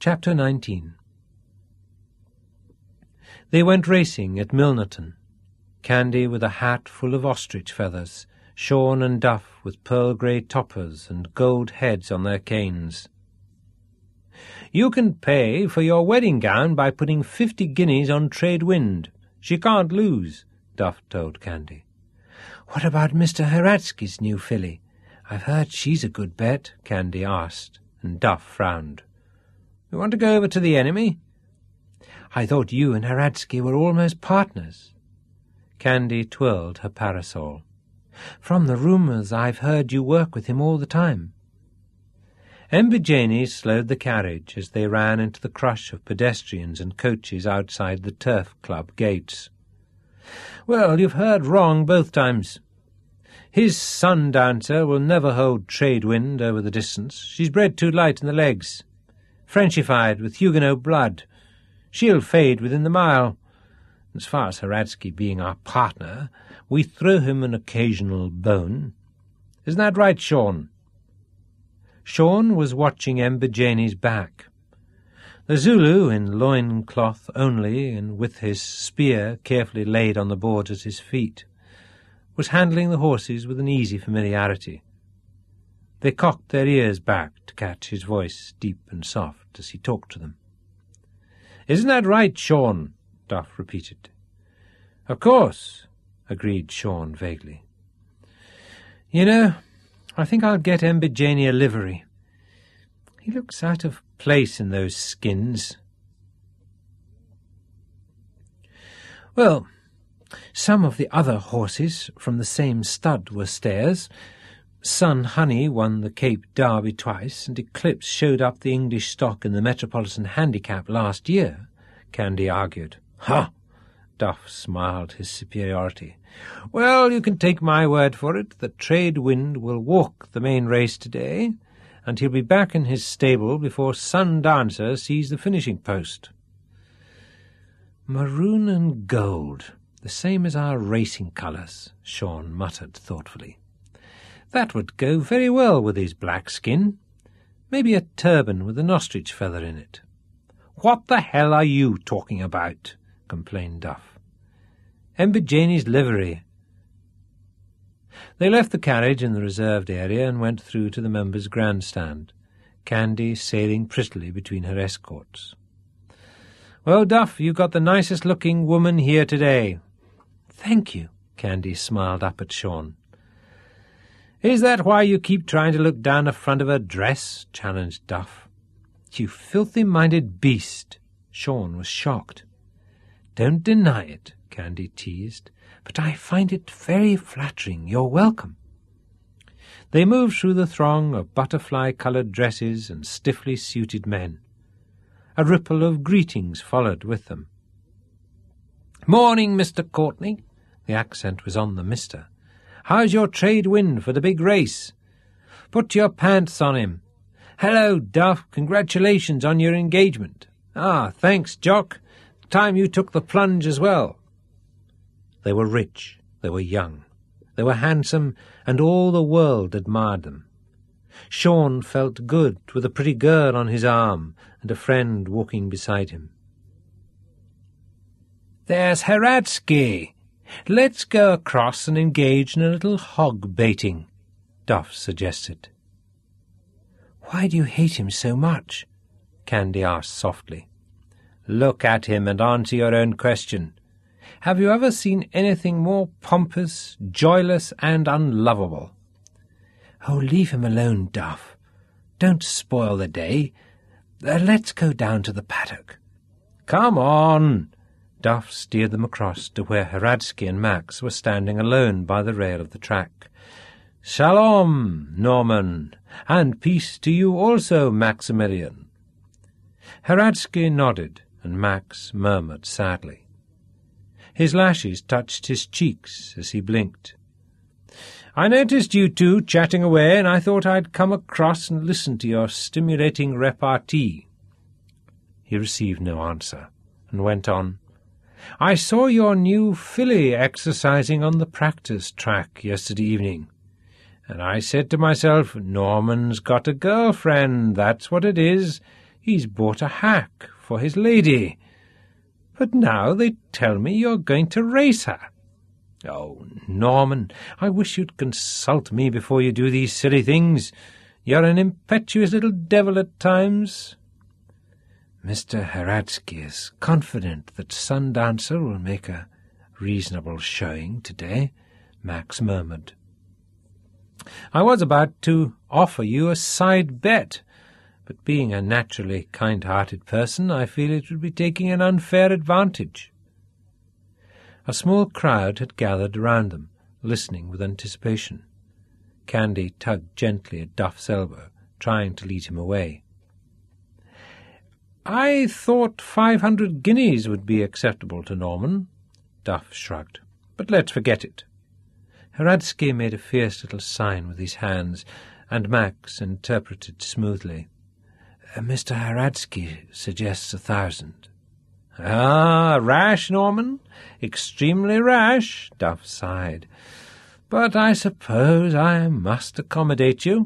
Chapter 19. They went racing at Milnerton, Candy with a hat full of ostrich feathers, Sean and Duff with pearl-grey toppers and gold heads on their canes. "You can pay for your wedding gown by putting 50 guineas on Trade Wind. She can't lose," Duff told Candy. "What about Mr. Heradsky's new filly? I've heard she's a good bet," Candy asked, and Duff frowned. "You want to go over to the enemy?" "I thought you and Heradsky were almost partners." Candy twirled her parasol. "From the rumours, I've heard you work with him all the time." Embijeni slowed the carriage as they ran into the crush of pedestrians and coaches outside the Turf Club gates. "Well, you've heard wrong both times. His Sun Dancer will never hold Trade Wind over the distance. She's bred too light in the legs. Frenchified with Huguenot blood. She'll fade within the mile. As far as Heradsky being our partner, we throw him an occasional bone. Isn't that right, Sean?" Sean was watching Embijeni's back. The Zulu, in loin-cloth only, and with his spear carefully laid on the boards at his feet, was handling the horses with an easy familiarity. They cocked their ears back to catch his voice deep and soft as he talked to them. "Isn't that right, Sean?" Duff repeated. "Of course," agreed Sean vaguely. "You know, I think I'll get Embijeni a livery. He looks out of place in those skins." "Well, some of the other horses from the same stud were stayers. Sun Honey won the Cape Derby twice, and Eclipse showed up the English stock in the Metropolitan Handicap last year," Candy argued. "Ha!" Duff smiled his superiority. "Well, you can take my word for it that Trade Wind will walk the main race today, and he'll be back in his stable before Sun Dancer sees the finishing post." "Maroon and gold, the same as our racing colours," Sean muttered thoughtfully. "That would go very well with his black skin. Maybe a turban with an ostrich feather in it." "What the hell are you talking about?" complained Duff. "Embijeni's livery." They left the carriage in the reserved area and went through to the members' grandstand, Candy sailing prettily between her escorts. "Well, Duff, you got the nicest-looking woman here today." "Thank you," Candy smiled up at Sean. "Is that why you keep trying to look down the front of her dress?" challenged Duff. "You filthy-minded beast!" Sean was shocked. "Don't deny it," Candy teased, "but I find it very flattering. You're welcome." They moved through the throng of butterfly-coloured dresses and stiffly suited men. A ripple of greetings followed with them. "Morning, Mr. Courtney." The accent was on the Mr. "How's your Trade Wind for the big race? Put your pants on him. Hello, Duff. Congratulations on your engagement. Ah, thanks, Jock. Time you took the plunge as well." They were rich, they were young, they were handsome, and all the world admired them. Sean felt good with a pretty girl on his arm and a friend walking beside him. "There's Heradsky. Let's go across and engage in a little hog-baiting," Duff suggested. "Why do you hate him so much?" Candy asked softly. "Look at him and answer your own question. Have you ever seen anything more pompous, joyless, and unlovable?" "Oh, leave him alone, Duff. Don't spoil the day. Let's go down to the paddock." "Come on!" Duff steered them across to where Heradsky and Max were standing alone by the rail of the track. "Shalom, Norman, and peace to you also, Maximilian." Heradsky nodded, and Max murmured sadly. His lashes touched his cheeks as he blinked. "I noticed you two chatting away, and I thought I'd come across and listen to your stimulating repartee." He received no answer, and went on. "I saw your new filly exercising on the practice track yesterday evening, and I said to myself, Norman's got a girlfriend, that's what it is. He's bought a hack for his lady. But now they tell me you're going to race her. Oh, Norman, I wish you'd consult me before you do these silly things. You're an impetuous little devil at times." "Mr. Heradsky is confident that Sundancer will make a reasonable showing today," Max murmured. "I was about to offer you a side bet, but being a naturally kind-hearted person, I feel it would be taking an unfair advantage." A small crowd had gathered around them, listening with anticipation. Candy tugged gently at Duff's elbow, trying to lead him away. "I thought 500 guineas would be acceptable to Norman," Duff shrugged. "But let's forget it." Heradsky made a fierce little sign with his hands, and Max interpreted smoothly. "Mr. Heradsky suggests 1,000. "Ah, rash, Norman. Extremely rash," Duff sighed. "But I suppose I must accommodate you."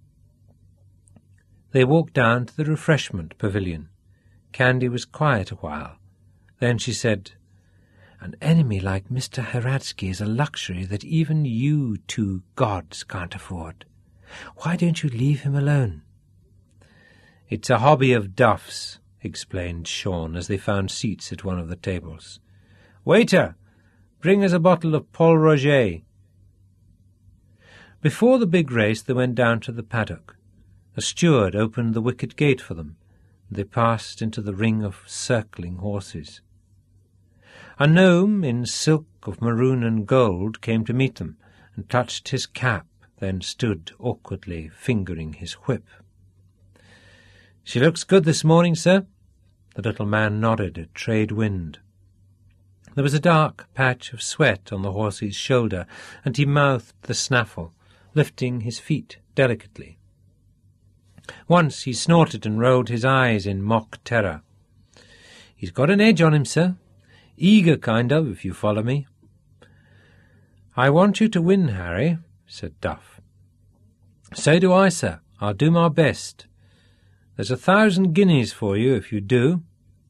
They walked down to the refreshment pavilion. Candy was quiet a while. Then she said, "An enemy like Mr. Heradsky is a luxury that even you two gods can't afford. Why don't you leave him alone?" "It's a hobby of Duff's," explained Sean as they found seats at one of the tables. "Waiter, bring us a bottle of Paul Roger." Before the big race they went down to the paddock. A steward opened the wicket gate for them, and they passed into the ring of circling horses. A gnome in silk of maroon and gold came to meet them, and touched his cap, then stood awkwardly fingering his whip. "She looks good this morning, sir." The little man nodded at Trade Wind. There was a dark patch of sweat on the horse's shoulder, and he mouthed the snaffle, lifting his feet delicately. Once he snorted and rolled his eyes in mock terror. "He's got an edge on him, sir. Eager kind of, if you follow me." "I want you to win, Harry," said Duff. "So do I, sir. I'll do my best. There's 1,000 guineas for you if you do."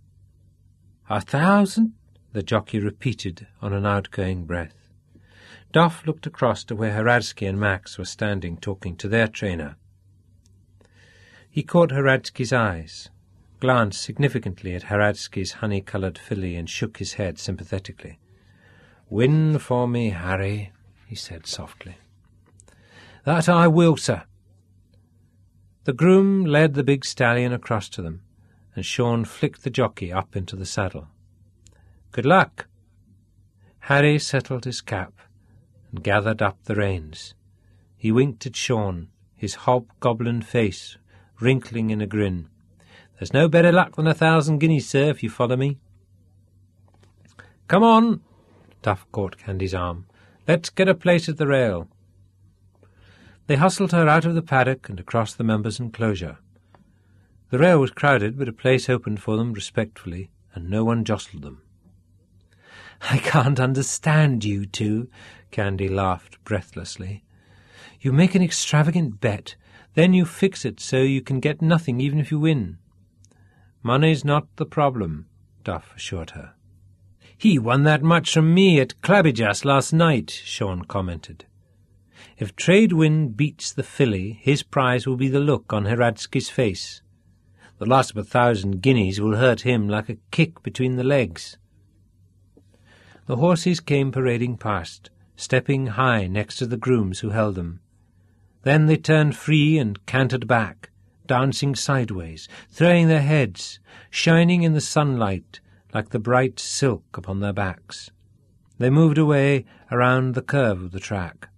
1,000? the jockey repeated on an outgoing breath. Duff looked across to where Heradsky and Max were standing talking to their trainer. He caught Heradsky's eyes, glanced significantly at Heradsky's honey-coloured filly, and shook his head sympathetically. "Win for me, Harry," he said softly. "That I will, sir." The groom led the big stallion across to them, and Sean flicked the jockey up into the saddle. "Good luck." Harry settled his cap and gathered up the reins. He winked at Sean, his hobgoblin face wrinkling in a grin. "There's no better luck than 1,000 guineas, sir, if you follow me." "Come on." Duff caught Candy's arm. "Let's get a place at the rail." They hustled her out of the paddock and across the members' enclosure. The rail was crowded, but a place opened for them respectfully, and no one jostled them. "I can't understand you two," Candy laughed breathlessly. "You make an extravagant bet, then you fix it so you can get nothing even if you win." "Money's not the problem," Duff assured her. "He won that much from me at Clabbyjas last night," Sean commented. "If Trade Wind beats the filly, his prize will be the look on Heradsky's face. The loss of 1,000 guineas will hurt him like a kick between the legs." The horses came parading past, stepping high next to the grooms who held them. Then they turned free and cantered back, dancing sideways, throwing their heads, shining in the sunlight like the bright silk upon their backs. They moved away around the curve of the track.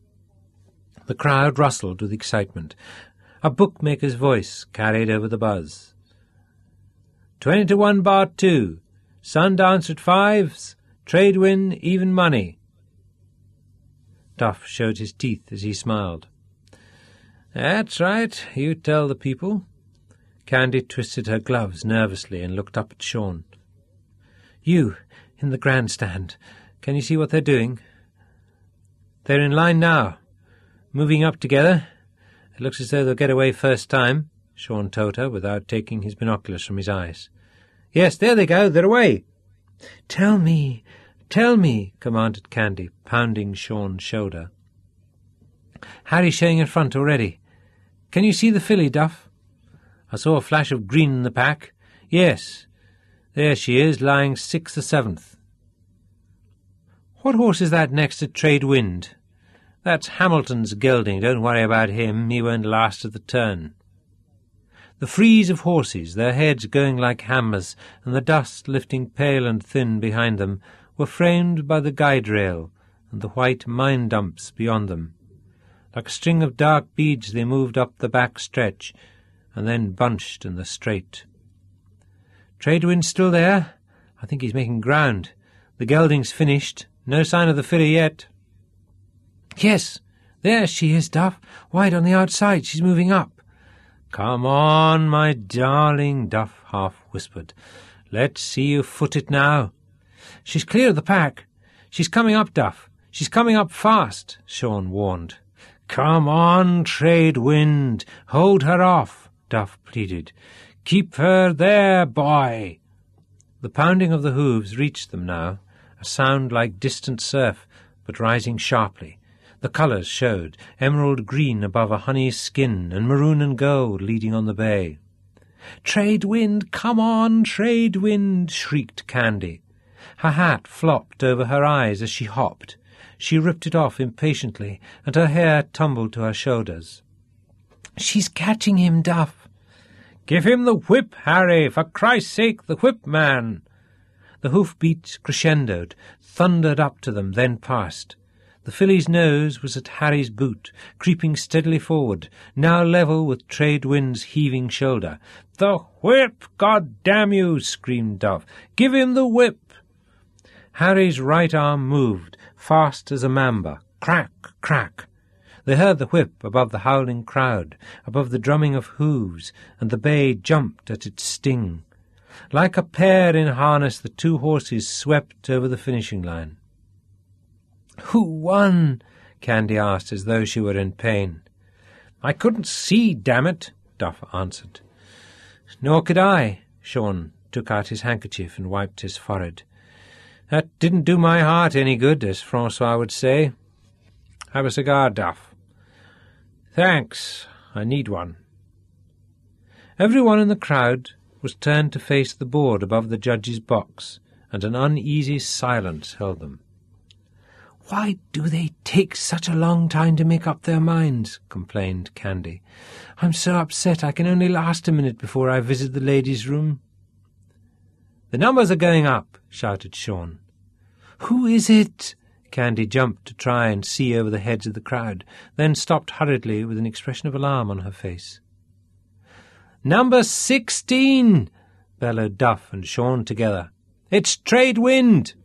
The crowd rustled with excitement. A bookmaker's voice carried over the buzz. 20 to 1 bar 2. Sundance at 5s. Trade Win, even money. Duff showed his teeth as he smiled. "That's right, you tell the people." Candy twisted her gloves nervously and looked up at Sean. "You, in the grandstand, can you see what they're doing?" "They're in line now, moving up together. It looks as though they'll get away first time." Sean told her, without taking his binoculars from his eyes. "Yes, there they go, they're away." Tell me, commanded Candy, pounding Sean's shoulder. "Harry's showing in front already. Can you see the filly, Duff?" "I saw a flash of green in the pack. Yes, there she is, lying 6th or 7th. What horse is that next to Trade Wind?" "That's Hamilton's gelding. Don't worry about him. He won't last at the turn." The frieze of horses, their heads going like hammers, and the dust lifting pale and thin behind them, were framed by the guide rail and the white mine dumps beyond them. Like a string of dark beads they moved up the back stretch, and then bunched in the straight. "Trade Wind's still there? I think he's making ground. The gelding's finished. No sign of the filly yet." "Yes, there she is, Duff, wide on the outside. She's moving up." "Come on, my darling," Duff half whispered. "Let's see you foot it now." "She's clear of the pack. She's coming up, Duff. She's coming up fast," Sean warned. "Come on, Trade Wind. Hold her off," Duff pleaded. "Keep her there, boy." The pounding of the hooves reached them now, a sound like distant surf, but rising sharply. The colours showed, emerald green above a honey skin, and maroon and gold leading on the bay. "Trade Wind, come on, Trade Wind," shrieked Candy. Her hat flopped over her eyes as she hopped. She ripped it off impatiently, and her hair tumbled to her shoulders. "She's catching him, Duff." "Give him the whip, Harry, for Christ's sake, the whip, man." The hoofbeats crescendoed, thundered up to them, then passed. The filly's nose was at Harry's boot, creeping steadily forward, now level with Trade Wind's heaving shoulder. "The whip, God damn you!" screamed Duff. "Give him the whip!" Harry's right arm moved, fast as a mamba. Crack, crack. They heard the whip above the howling crowd, above the drumming of hooves, and the bay jumped at its sting. Like a pair in harness, the two horses swept over the finishing line. "Who won?" Candy asked, as though she were in pain. "I couldn't see, damn it," Duff answered. "Nor could I." Sean took out his handkerchief and wiped his forehead. "That didn't do my heart any good, as Francois would say. Have a cigar, Duff." "Thanks. I need one." Everyone in the crowd was turned to face the board above the judge's box, and an uneasy silence held them. "Why do they take such a long time to make up their minds?" complained Candy. "I'm so upset I can only last a minute before I visit the ladies' room." "The numbers are going up," shouted Sean. "Who is it?" Candy jumped to try and see over the heads of the crowd, then stopped hurriedly with an expression of alarm on her face. "Number 16!" bellowed Duff and Sean together. "It's Trade Wind!"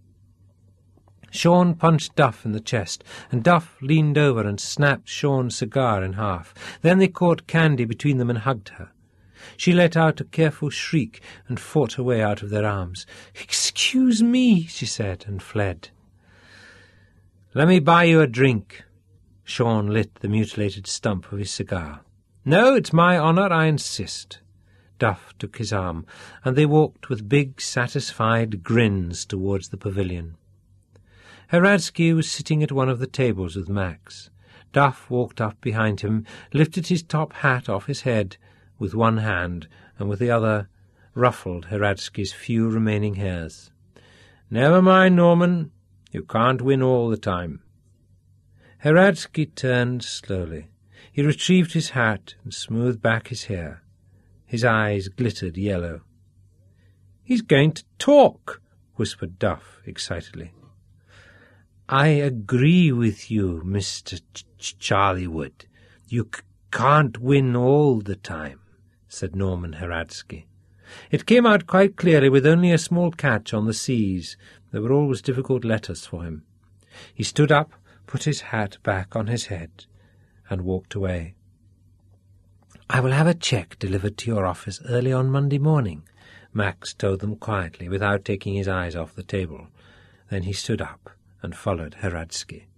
Sean punched Duff in the chest, and Duff leaned over and snapped Sean's cigar in half. Then they caught Candy between them and hugged her. She let out a careful shriek and fought her way out of their arms. "Excuse me," she said, and fled. "Let me buy you a drink." Sean lit the mutilated stump of his cigar. "No, it's my honour, I insist." Duff took his arm, and they walked with big, satisfied grins towards the pavilion. Heradsky was sitting at one of the tables with Max. Duff walked up behind him, lifted his top hat off his head with one hand, and with the other ruffled Heradsky's few remaining hairs. "Never mind, Norman. You can't win all the time." Heradsky turned slowly. He retrieved his hat and smoothed back his hair. His eyes glittered yellow. "He's going to talk," whispered Duff excitedly. "I agree with you, Mr. Charliewood. You can't win all the time," said Norman Heradsky. It came out quite clearly, with only a small catch on the C's. There were always difficult letters for him. He stood up, put his hat back on his head, and walked away. "I will have a cheque delivered to your office early on Monday morning," Max told them quietly, without taking his eyes off the table. Then he stood up and followed Heradsky.